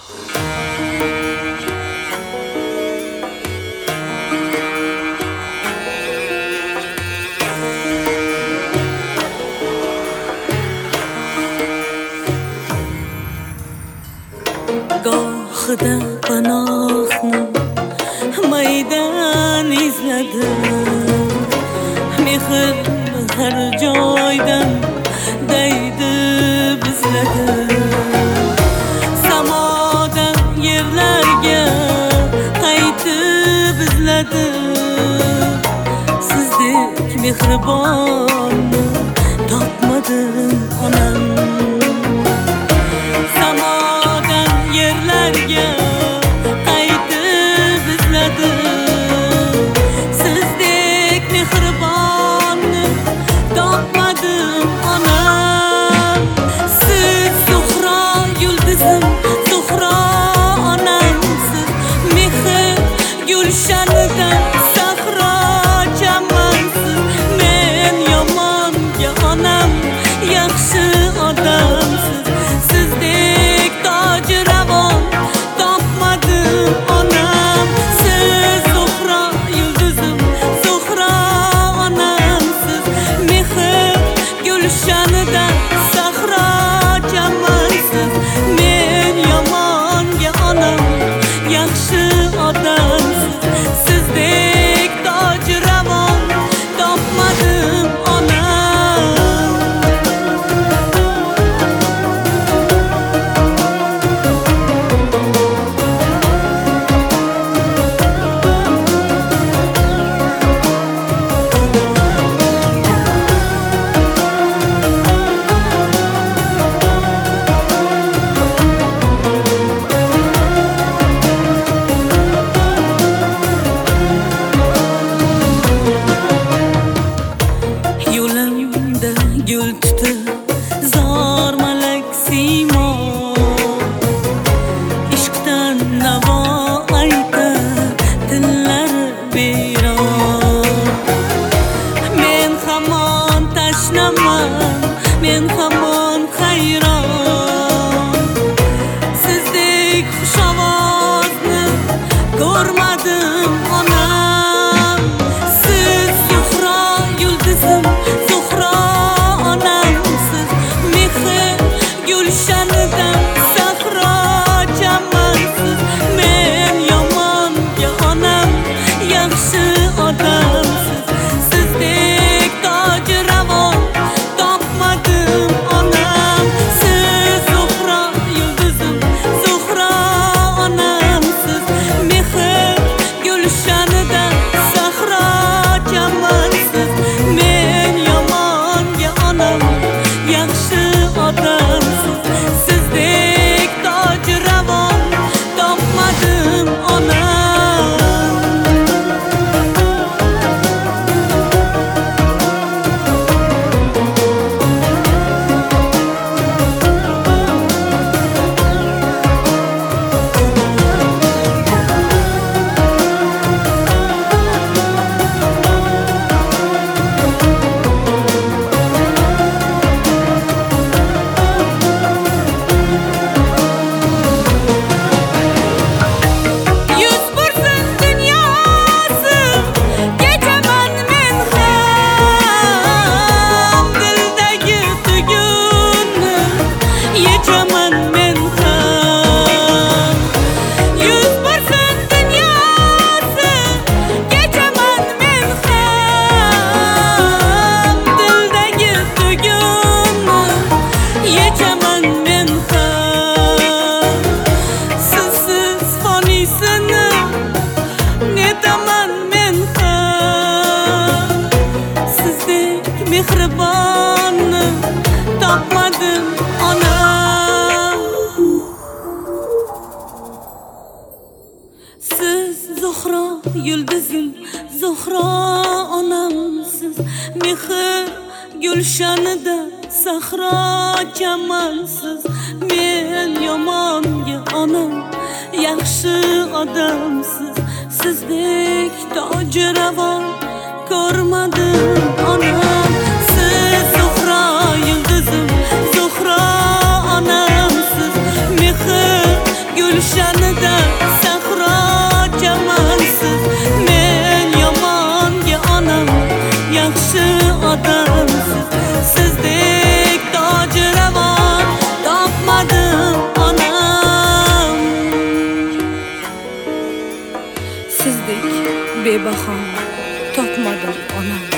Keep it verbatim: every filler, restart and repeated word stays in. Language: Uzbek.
Gohida panohni maydan izladim, mehr har joydan daydi bizladim. Samodan yerlarga qaytib izladim, sizdek mehribonni topmadim onam. Yerlarga qaytib izladim, sizdek mehribonni topmadim onam. Siz Zuhro yulduzim, Zuhro onamsiz, mehr gulshanidan sahro chamansiz. Men yomonga onam, yaxshi odamsiz, sizdek toji ravon topmadim onam. Siz Zuhro yulduzim, Zuhro onamsiz, mehr gulshanidan sahro chamansiz. Men yomonga onam, yaxshi odamsiz, sizdek toji ravon topmadim onam. Gül tutib zor malak siymo, ishqdan navo aytar tillari biyron. Men hamon tashnaman, men hamon hayron, sizdek xush ovozni ko'rmadim onam. Siz Zuhro yulduzim, Zuhro onamsiz, mehr gulshanidan sahro chamansiz. Men yomonga onam, yaxshi odamsiz, sizdek toji ravon topmadim onam. Siz Zuhro yulduzim, Zuhro onamsiz, mehr gulshanidan sahro chamansiz. Men yomonga onam, yaxshi odamsiz, sizdek toji ravon topmadim onam. Mehribonni topmadim onam. Siz Zuhro yulduzim, Zuhro onamsiz, mehr gulshanida sahro chamansiz. Men yomonga onam, yaxshi odamsiz, sizdek toji ravon ko'rmadim onam. Siz Zuhro yulduzim, Zuhro onamsiz, mehr gul xodimsiz. Sizdek toji ravon topmadim onam. Sizdek bebaho topmadim onam.